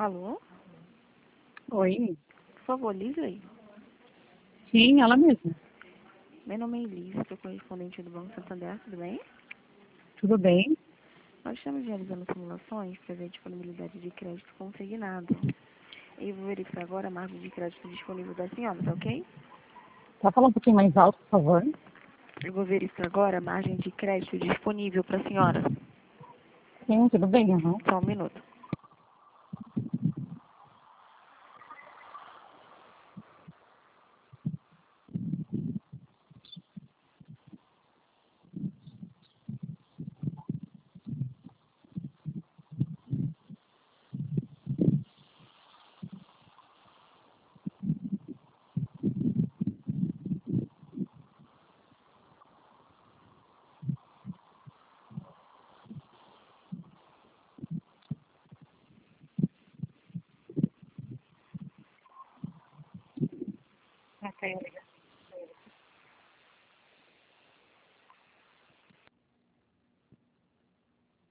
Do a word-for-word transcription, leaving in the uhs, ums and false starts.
Alô? Oi. Por favor, Lisley? Sim, ela mesma. Meu nome é Elisa, sou correspondente do Banco Santander, tudo bem? Tudo bem? Nós estamos realizando simulações para ver a disponibilidade de crédito consignado. Eu vou verificar agora a margem de crédito disponível da senhora, tá ok? Tá falando um pouquinho mais alto, por favor. Eu vou verificar agora a margem de crédito disponível para a senhora. Sim, tudo bem, aham. Só um minuto. Ok, obrigada.